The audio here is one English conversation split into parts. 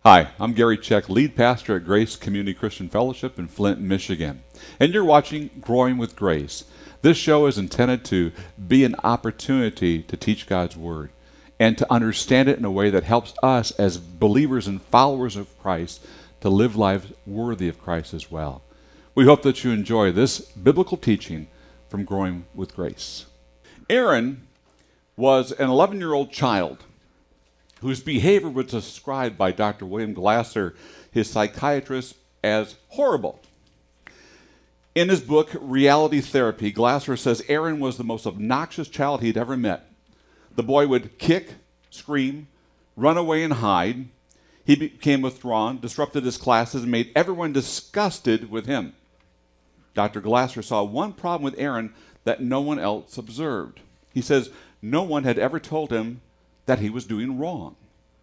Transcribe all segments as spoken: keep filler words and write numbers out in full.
Hi, I'm Gary Check, lead pastor at Grace Community Christian Fellowship in Flint, Michigan. And you're watching Growing with Grace. This show is intended to be an opportunity to teach God's Word and to understand it in a way that helps us as believers and followers of Christ to live lives worthy of Christ as well. We hope that you enjoy this biblical teaching from Growing with Grace. Aaron was an eleven-year-old child whose behavior was described by Doctor William Glasser, his psychiatrist, as horrible. In his book, Reality Therapy, Glasser says Aaron was the most obnoxious child he'd ever met. The boy would kick, scream, run away and hide. He became withdrawn, disrupted his classes, and made everyone disgusted with him. Doctor Glasser saw one problem with Aaron that no one else observed. He says no one had ever told him that he was doing wrong.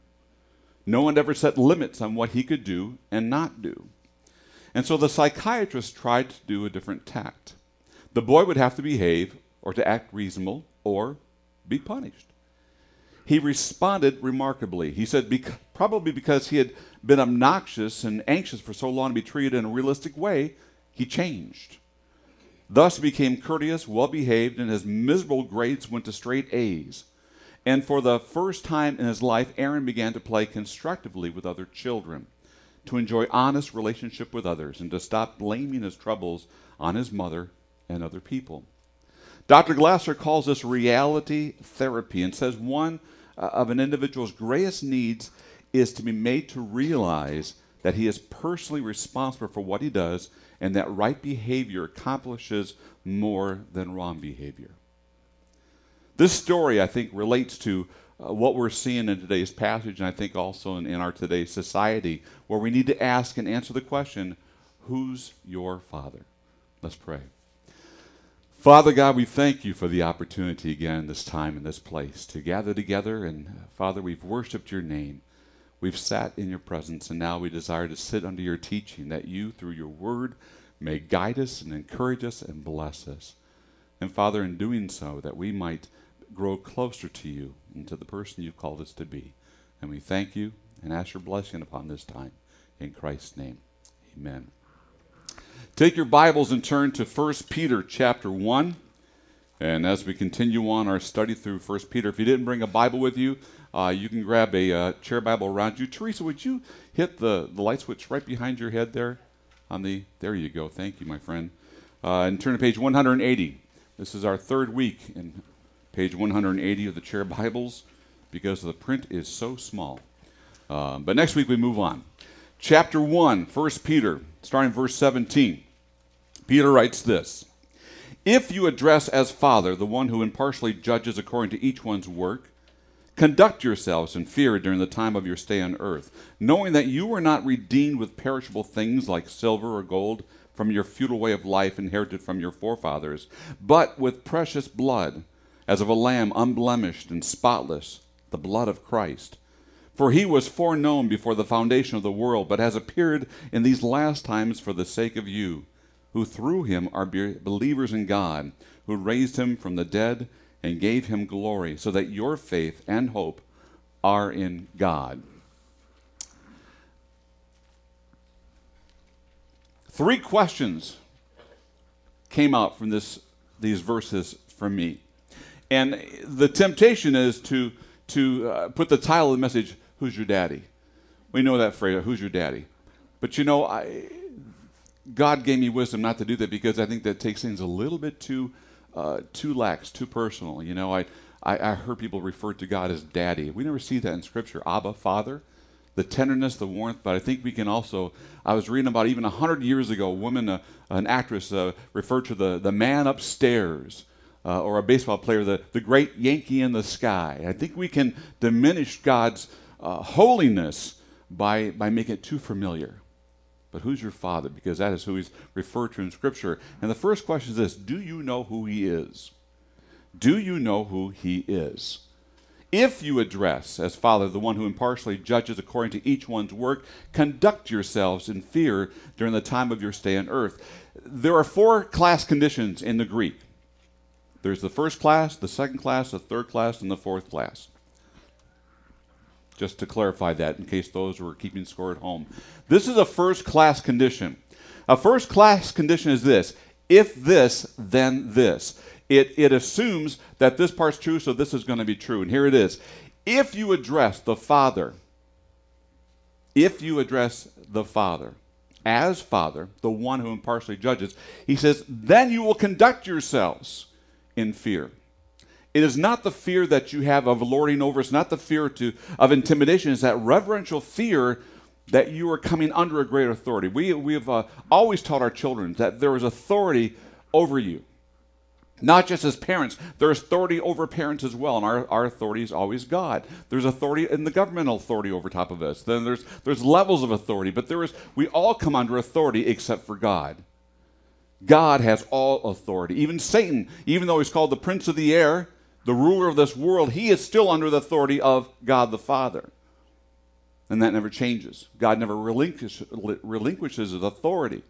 No one ever set limits on what he could do and not do. And so the psychiatrist tried to do a different tact. The boy would have to behave or to act reasonable or be punished. He responded remarkably. He said bec- probably because he had been obnoxious and anxious for so long to be treated in a realistic way, he changed. Thus he became courteous, well-behaved, and his miserable grades went to straight A's. And for the first time in his life, Aaron began to play constructively with other children, to enjoy honest relationship with others, and to stop blaming his troubles on his mother and other people. Doctor Glasser calls this reality therapy and says one uh, of an individual's greatest needs is to be made to realize that he is personally responsible for what he does and that right behavior accomplishes more than wrong behavior. This story, I think, relates to uh, what we're seeing in today's passage, and I think also in, in our today's society, where we need to ask and answer the question, who's your father? Let's pray. Father God, we thank you for the opportunity again this time in this place to gather together, and uh, Father, we've worshiped your name. We've sat in your presence, and now we desire to sit under your teaching, that you, through your word, may guide us and encourage us and bless us. And Father, in doing so, that we might grow closer to you and to the person you've called us to be. And we thank you and ask your blessing upon this time. In Christ's name, amen. Take your Bibles and turn to First Peter chapter one. And as we continue on our study through First Peter, if you didn't bring a Bible with you, uh, you can grab a uh, chair Bible around you. Teresa, would you hit the, the light switch right behind your head there? On the There you go. Thank you, my friend. Uh, and turn to page one hundred eighty. This is our third week in page one hundred eighty of the chair Bibles because the print is so small. Uh, but next week we move on. Chapter one, First Peter, starting verse seventeen. Peter writes this: If you address as Father the one who impartially judges according to each one's work, conduct yourselves in fear during the time of your stay on earth, knowing that you were not redeemed with perishable things like silver or gold from your futile way of life inherited from your forefathers, but with precious blood, as of a lamb unblemished and spotless, the blood of Christ. For he was foreknown before the foundation of the world, but has appeared in these last times for the sake of you, who through him are be- believers in God, who raised him from the dead and gave him glory, so that your faith and hope are in God. Three questions came out from this these verses for me. And the temptation is to, to uh, put the title of the message, Who's Your Daddy? We know that phrase, who's your daddy? But you know, I, God gave me wisdom not to do that because I think that takes things a little bit too uh, too lax, too personal. You know, I, I, I heard people refer to God as daddy. We never see that in Scripture. Abba, Father, the tenderness, the warmth, but I think we can also, I was reading about even one hundred years ago, a woman, uh, an actress, uh, referred to the, the man upstairs. Uh, or a baseball player, the, the great Yankee in the sky. I think we can diminish God's uh, holiness by, by making it too familiar. But who's your father? Because that is who he's referred to in Scripture. And the first question is this: do you know who he is? Do you know who he is? If you address as Father the one who impartially judges according to each one's work, conduct yourselves in fear during the time of your stay on earth. There are four class conditions in the Greek. There's the first class, the second class, the third class, and the fourth class. just to clarify that in case those who are keeping score at home. This is a first-class condition. A first-class condition is this: if this, then this. It, it assumes that this part's true, so this is going to be true. And here it is. If you address the Father, if you address the Father as Father, the one who impartially judges, he says, then you will conduct yourselves in fear. It is not the fear that you have of lording over. It's not the fear to, of intimidation. It's that reverential fear that you are coming under a greater authority. We, we have uh, always taught our children that there is authority over you. Not just as parents, there's authority over parents as well, and our, our authority is always God. There's authority in the governmental authority over top of us. Then there's there's levels of authority, but there is we all come under authority except for God. God has all authority. Even Satan, even though he's called the prince of the air, the ruler of this world, he is still under the authority of God the Father. And that never changes. God never relinquish, relinquishes his authority.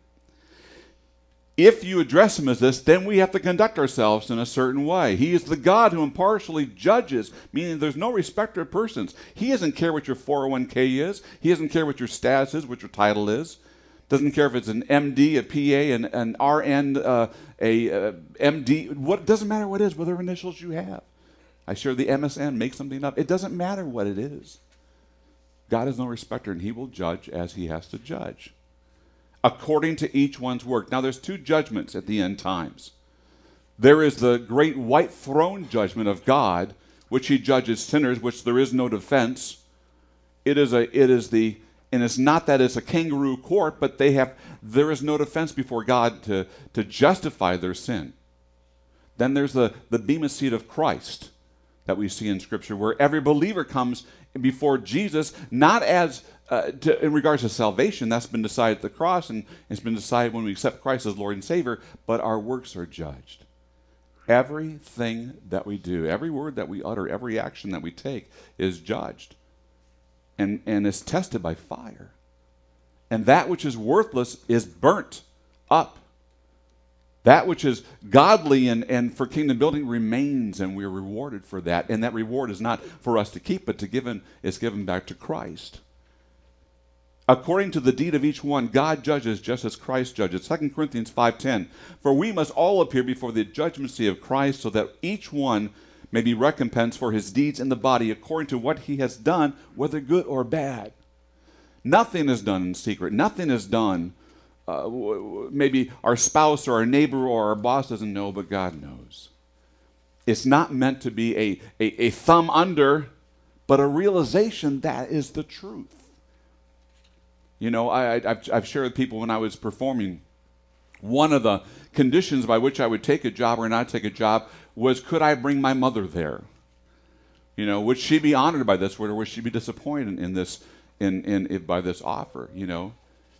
If you address him as this, then we have to conduct ourselves in a certain way. He is the God who impartially judges, meaning there's no respecter of persons. He doesn't care what your four oh one k is. He doesn't care what your status is, what your title is. Doesn't care if it's an M D, a P A, an, an R N, uh, a uh, M D. What doesn't matter what it is, whatever initials you have. I share the M S N, make something up. It doesn't matter what it is. God is no respecter, and he will judge as he has to judge, according to each one's work. Now, there's two judgments at the end times. There is the great white throne judgment of God, which he judges sinners, which there is no defense. It is a, it is the, and it's not that it's a kangaroo court, but they have, there is no defense before God to, to justify their sin. Then there's the, the bema seat of Christ that we see in Scripture, where every believer comes before Jesus, not as uh, to, in regards to salvation, that's been decided at the cross, and it's been decided when we accept Christ as Lord and Savior, but our works are judged. Everything that we do, every word that we utter, every action that we take is judged and, and is tested by fire. And that which is worthless is burnt up. That which is godly and, and for kingdom building remains, and we are rewarded for that. And that reward is not for us to keep, but to given, it's given back to Christ. According to the deed of each one, God judges just as Christ judges. Second Corinthians five ten, for we must all appear before the judgment seat of Christ, so that each one may be recompensed for his deeds in the body according to what he has done, whether good or bad. Nothing is done in secret. Nothing is done Uh, maybe our spouse or our neighbor or our boss doesn't know, but God knows. It's not meant to be a, a, a thumb under, but a realization that is the truth. You know, I, I, I've, I've shared with people when I was performing, one of the conditions by which I would take a job or not take a job was, could I bring my mother there? You know, would she be honored by this, or would she be disappointed in this, in, in, in by this offer, you know?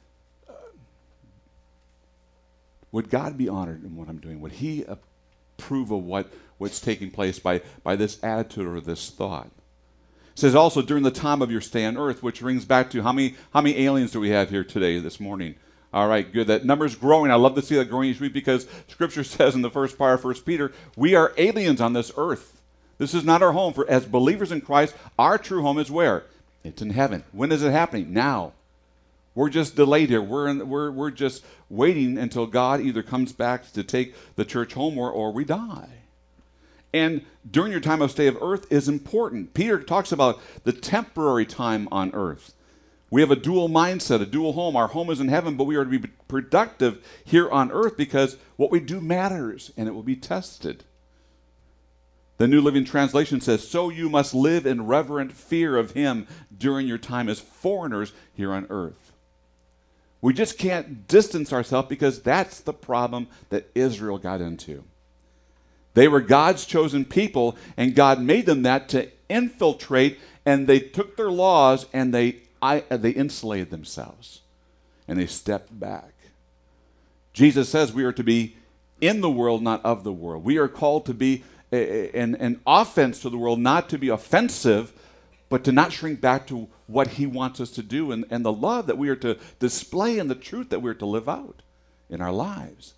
Would God be honored in what I'm doing? Would he approve of what, what's taking place by, by this attitude or this thought? It says also during the time of your stay on earth, which brings back to how many, how many aliens do we have here today, this morning? All right, good. That number's growing. I love to see that growing each week because Scripture says in the first part of First Peter, we are aliens on this earth. This is not our home. For as believers in Christ, our true home is where? It's in heaven. When is it happening? Now. We're just delayed here. We're, in, we're, we're just waiting until God either comes back to take the church home or, or we die. And during your time of stay of earth is important. Peter talks about the temporary time on earth. We have a dual mindset, a dual home. Our home is in heaven, but we are to be productive here on earth because what we do matters and it will be tested. The New Living Translation says, so you must live in reverent fear of him during your time as foreigners here on earth. We just can't distance ourselves because that's the problem that Israel got into. They were God's chosen people, and God made them that to infiltrate, and they took their laws and they, I, they insulated themselves, and they stepped back. Jesus says we are to be in the world, not of the world. We are called to be a, a, an, an offense to the world, not to be offensive, but to not shrink back to what he wants us to do and, and the love that we are to display and the truth that we are to live out in our lives.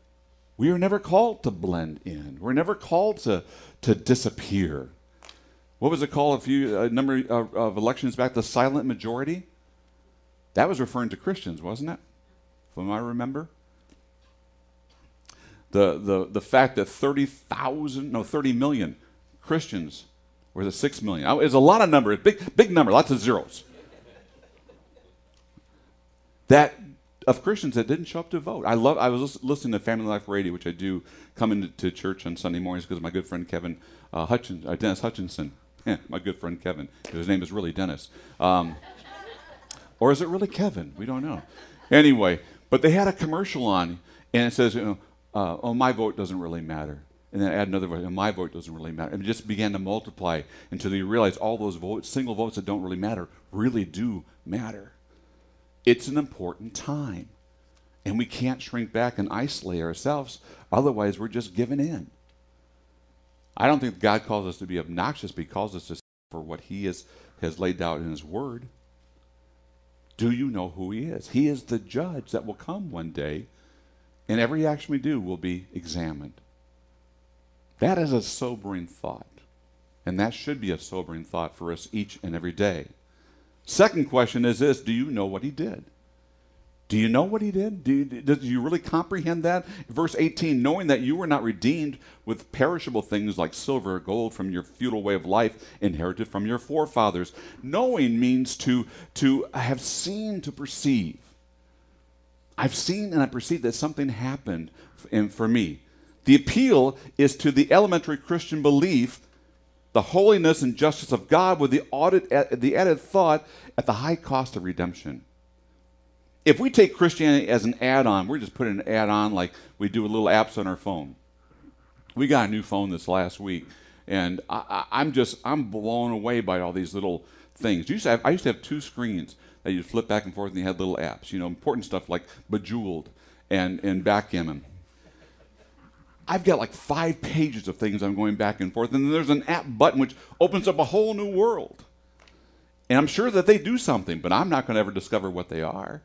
We are never called to blend in. We're never called to, to disappear. What was it called a few a number of, of elections back? The silent majority? That was referring to Christians, wasn't it? From what I remember. The, the, the fact that thirty thousand, no, thirty million Christians, or was it six million? Oh, it's a lot of numbers, big, big number, lots of zeros. That of Christians that didn't show up to vote. I love. I was listening to Family Life Radio, which I do come into to church on Sunday mornings because of my good friend Kevin uh, Hutchins, uh, Dennis Hutchinson. Yeah, my good friend Kevin. His name is really Dennis. Um, or is it really Kevin? We don't know. Anyway, but they had a commercial on, and it says, you know, uh, oh, my vote doesn't really matter. And then add another vote, and my vote doesn't really matter. And it just began to multiply until you realize all those votes, single votes that don't really matter, really do matter. It's an important time. And we can't shrink back and isolate ourselves. Otherwise, we're just giving in. I don't think God calls us to be obnoxious, but he calls us to stand for what he is, has laid out in his word. Do you know who he is? He is the judge that will come one day, and every action we do will be examined. That is a sobering thought, and that should be a sobering thought for us each and every day. Second question is this: do you know what he did? Do you know what he did? Do you, do you really comprehend that? Verse eighteen, knowing that you were not redeemed with perishable things like silver or gold from your futile way of life inherited from your forefathers. Knowing means to, to have seen, to perceive. I've seen and I perceive that something happened in, for me. The appeal is to the elementary Christian belief, the holiness and justice of God, with the, audit, the added thought at the high cost of redemption. If we take Christianity as an add-on, we're just putting an add-on like we do with little apps on our phone. We got a new phone this last week, and I, I, I'm just, I'm blown away by all these little things. Used to have, I used to have two screens that you'd flip back and forth, and you had little apps, you know, important stuff like Bejeweled and, and Backgammon. I've got like five pages of things I'm going back and forth, and then there's an app button which opens up a whole new world. And I'm sure that they do something, but I'm not going to ever discover what they are.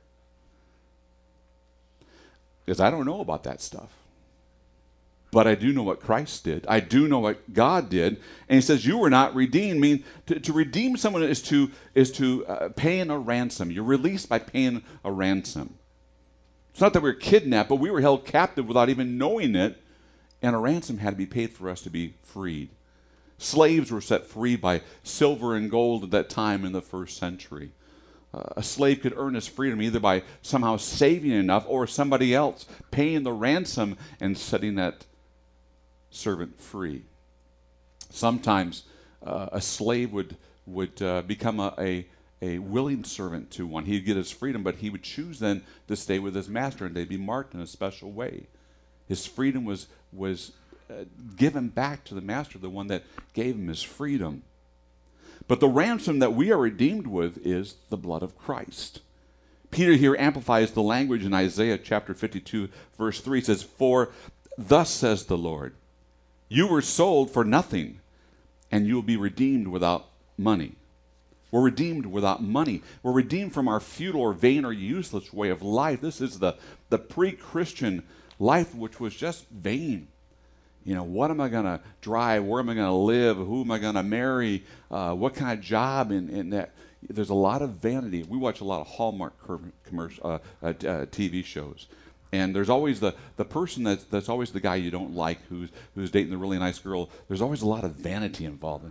Because I don't know about that stuff. But I do know what Christ did. I do know what God did. And he says, you were not redeemed. I mean, to, to redeem someone is to, is to uh, paying a ransom. You're released by paying a ransom. It's not that we were kidnapped, but we were held captive without even knowing it. And a ransom had to be paid for us to be freed. Slaves were set free by silver and gold at that time in the first century. Uh, a slave could earn his freedom either by somehow saving enough or somebody else paying the ransom and setting that servant free. Sometimes uh, a slave would, would uh, become a, a, a willing servant to one. He'd get his freedom, but he would choose then to stay with his master, and they'd be marked in a special way. His freedom was, was uh, given back to the master, the one that gave him his freedom. But the ransom that we are redeemed with is the blood of Christ. Peter here amplifies the language in Isaiah chapter fifty-two, verse three. It says, for thus says the Lord, you were sold for nothing, and you will be redeemed without money. We're redeemed without money. We're redeemed from our futile or vain or useless way of life. This is the, the pre-Christian life, which was just vain. You know, what am I going to drive? Where am I going to live? Who am I going to marry? Uh, what kind of job? In, in that, there's a lot of vanity. We watch a lot of Hallmark commercial, uh, uh, uh, T V shows, and there's always the, the person that's that's always the guy you don't like, who's who's dating the really nice girl. There's always a lot of vanity involved.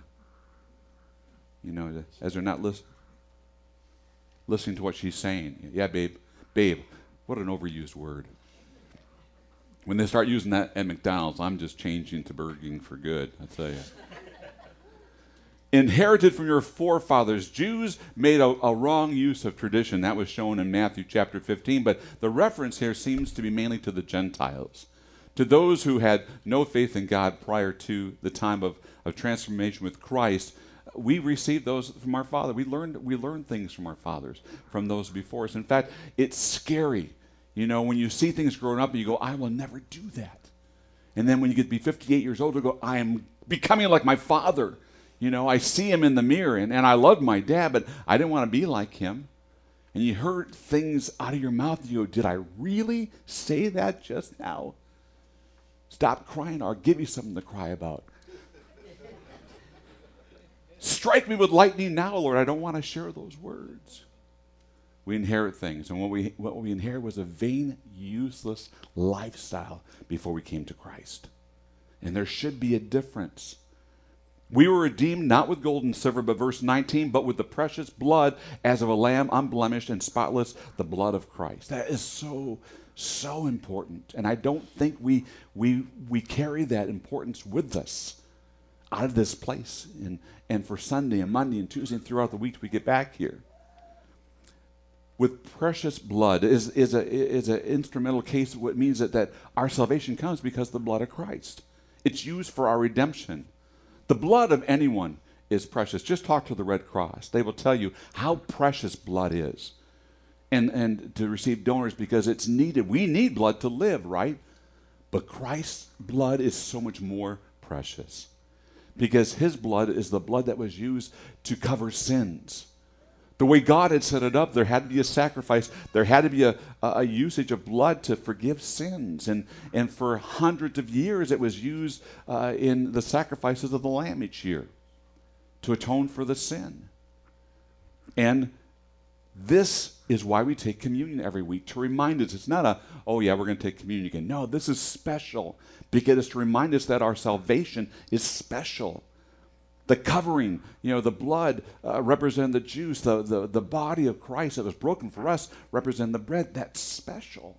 You know, as they're not lis- listening to what she's saying. Yeah, babe, babe. What an overused word. When they start using that at McDonald's, I'm just changing to Burger King for good, I tell you. Inherited from your forefathers. Jews made a, a wrong use of tradition. That was shown in Matthew chapter fifteen, but the reference here seems to be mainly to the Gentiles, to those who had no faith in God prior to the time of, of transformation with Christ. We received those from our Father. We learned, we learned things from our fathers, from those before us. In fact, it's scary. You know, when you see things growing up and you go, I will never do that. And then when you get to be fifty-eight years old, you go, I am becoming like my father. You know, I see him in the mirror, and, and I loved my dad, but I didn't want to be like him. And you heard things out of your mouth, and you go, did I really say that just now? Stop crying, or I'll give you something to cry about. Strike me with lightning now, Lord. I don't want to share those words. We inherit things, and what we, what we inherit was a vain, useless lifestyle before we came to Christ. And there should be a difference. We were redeemed not with gold and silver, but verse nineteen, but with the precious blood as of a lamb, unblemished and spotless, the blood of Christ. That is so, so important. And I don't think we, we, we carry that importance with us out of this place. And, and for Sunday and Monday and Tuesday and throughout the week we get back here. With precious blood is, is a is an instrumental case of what means that, that our salvation comes because of the blood of Christ. It's used for our redemption. The blood of anyone is precious. Just talk to the Red Cross. They will tell you how precious blood is. And, and to receive donors because it's needed. We need blood to live, right? But Christ's blood is so much more precious. Because his blood is the blood that was used to cover sins. The way God had set it up, there had to be a sacrifice. There had to be a, a usage of blood to forgive sins. And, and for hundreds of years, it was used uh, in the sacrifices of the lamb each year to atone for the sin. And this is why we take communion every week, to remind us. It's not a, oh yeah, we're going to take communion again. No, this is special because it's to remind us that our salvation is special. The covering, you know, the blood uh, represent the juice. The, the, the body of Christ that was broken for us represent the bread. That's special.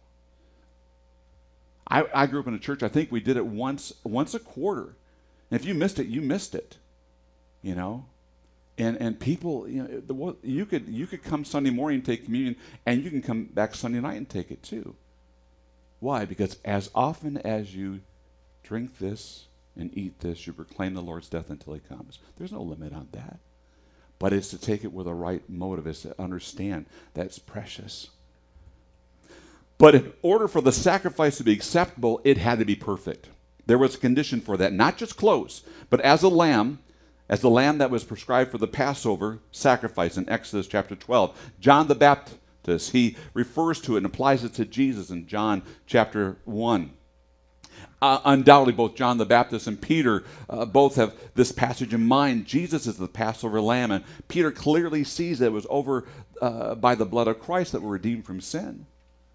I, I grew up in a church. I think we did it once once a quarter. And if you missed it, you missed it. You know, and and people, you know, the, you could you could come Sunday morning and take communion, and you can come back Sunday night and take it too. Why? Because as often as you drink this and eat this, you proclaim the Lord's death until he comes. There's no limit on that. But it's to take it with a right motive. It's to understand that it's precious. But in order for the sacrifice to be acceptable, it had to be perfect. There was a condition for that, not just close, but as a lamb, as the lamb that was prescribed for the Passover sacrifice in Exodus chapter twelve. John the Baptist, he refers to it and applies it to Jesus in John chapter one. Uh, undoubtedly, both John the Baptist and Peter uh, both have this passage in mind. Jesus is the Passover lamb, and Peter clearly sees that it was over uh, by the blood of Christ that we're redeemed from sin.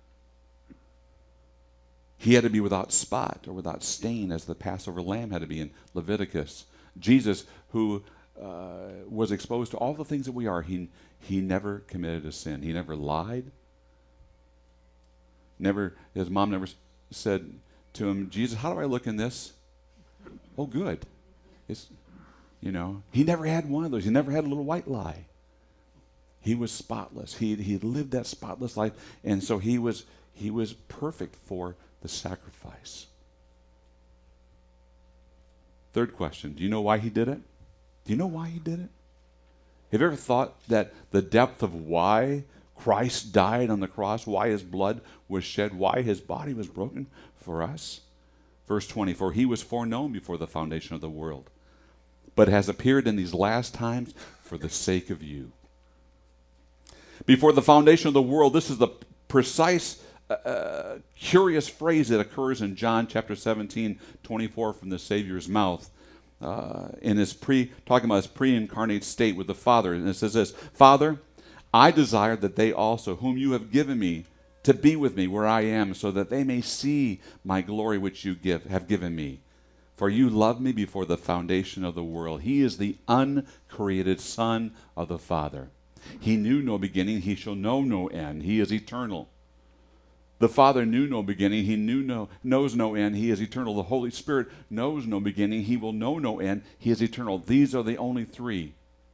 He had to be without spot or without stain, as the Passover lamb had to be in Leviticus. Jesus, who uh, was exposed to all the things that we are, he, he never committed a sin. He never lied. Never, his mom never said to him, Jesus, how do I look in this? Oh, good. It's, you know, he never had one of those. He never had a little white lie. He was spotless. He he lived that spotless life, and so he was he was perfect for the sacrifice. Third question: do you know why he did it? Do you know why he did it? Have you ever thought that the depth of why Christ died on the cross, why his blood was shed, why his body was broken for us? Verse twenty, for he was foreknown before the foundation of the world, but has appeared in these last times for the sake of you. Before the foundation of the world, this is the precise, uh, curious phrase that occurs in John chapter seventeen, twenty-four from the Savior's mouth. Uh, in his pre, talking about his pre-incarnate state with the Father. And it says this, Father, I desire that they also, whom you have given me, to be with me where I am, so that they may see my glory which you give, have given me. For you loved me before the foundation of the world. He is the uncreated Son of the Father. He knew no beginning, he shall know no end. He is eternal. The Father knew no beginning, he knew no, knows no end, he is eternal. The Holy Spirit knows no beginning, he will know no end, he is eternal. These are the only three.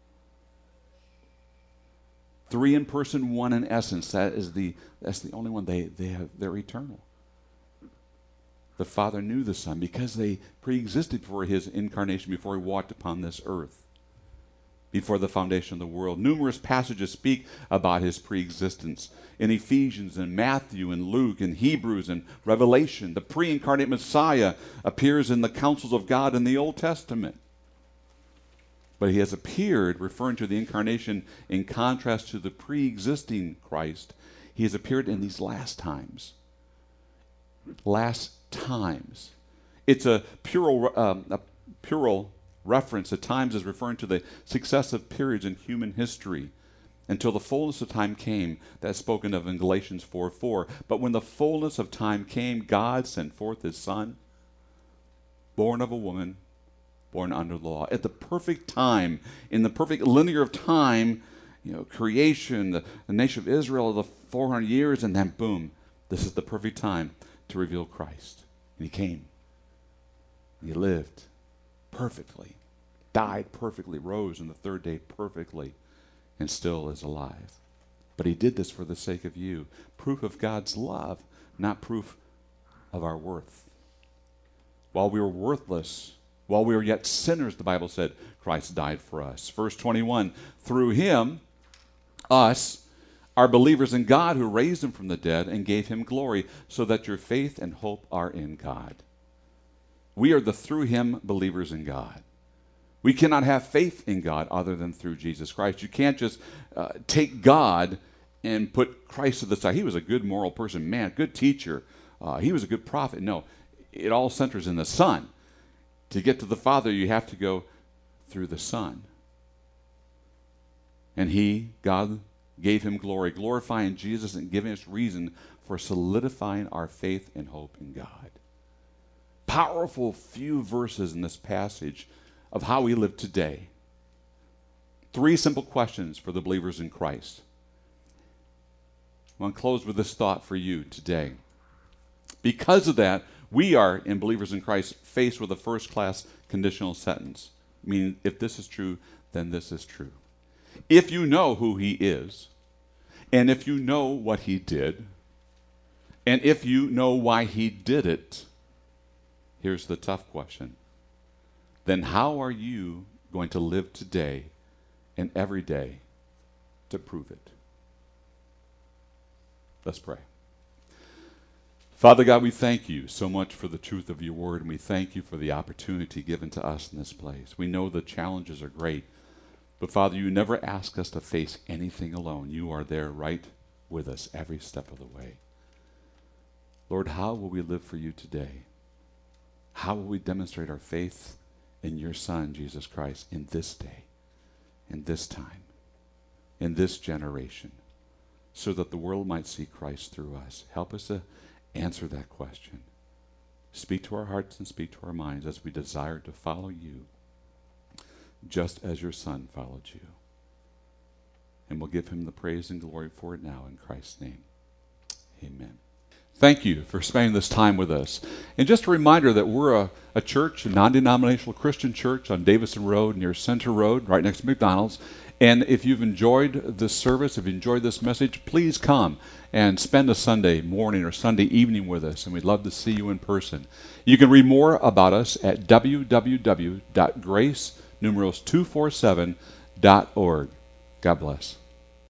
Three in person, one in essence. That is the that's the only one. They they have they're eternal. The Father knew the Son because they pre-existed before his incarnation, before he walked upon this earth, before the foundation of the world. Numerous passages speak about his pre-existence. In Ephesians and Matthew and Luke and Hebrews and Revelation, the pre-incarnate Messiah appears in the counsels of God in the Old Testament. But he has appeared, referring to the incarnation in contrast to the pre-existing Christ, he has appeared in these last times. Last times. It's a plural, um, a plural reference at times as referring to the successive periods in human history until the fullness of time came. That's spoken of in Galatians four four. But when the fullness of time came, God sent forth his Son, born of a woman, born under the law. At the perfect time, in the perfect linear of time, you know, creation, the, the nation of Israel, the four hundred years, and then boom, this is the perfect time to reveal Christ. And he came. He lived perfectly, died perfectly, rose on the third day perfectly, and still is alive. But he did this for the sake of you. Proof of God's love, not proof of our worth. While we were worthless, while we were yet sinners, the Bible said, Christ died for us. Verse twenty-one, through him, us, are believers in God who raised him from the dead and gave him glory, so that your faith and hope are in God. We are the through him believers in God. We cannot have faith in God other than through Jesus Christ. You can't just uh, take God and put Christ to the side. He was a good moral person, man, good teacher. Uh, he was a good prophet. No, it all centers in the Son. To get to the Father, you have to go through the Son. And he, God, gave him glory, glorifying Jesus and giving us reason for solidifying our faith and hope in God. Powerful few verses in this passage of how we live today. Three simple questions for the believers in Christ. I want to close with this thought for you today. Because of that, we are, in believers in Christ, faced with a first-class conditional sentence, meaning if this is true, then this is true. If you know who he is, and if you know what he did, and if you know why he did it, here's the tough question. Then how are you going to live today and every day to prove it? Let's pray. Father God, we thank you so much for the truth of your word, and we thank you for the opportunity given to us in this place. We know the challenges are great, but Father, you never ask us to face anything alone. You are there right with us every step of the way. Lord, how will we live for you today? How will we demonstrate our faith in your Son, Jesus Christ, in this day, in this time, in this generation, so that the world might see Christ through us? Help us to answer that question. Speak to our hearts and speak to our minds as we desire to follow you, just as your Son followed you. And we'll give him the praise and glory for it now in Christ's name. Amen. Thank you for spending this time with us. And just a reminder that we're a, a church, a non-denominational Christian church on Davison Road near Center Road, right next to McDonald's. And if you've enjoyed this service, if you enjoyed this message, please come and spend a Sunday morning or Sunday evening with us, and we'd love to see you in person. You can read more about us at w w w dot grace numerals two forty-seven dot org. God bless.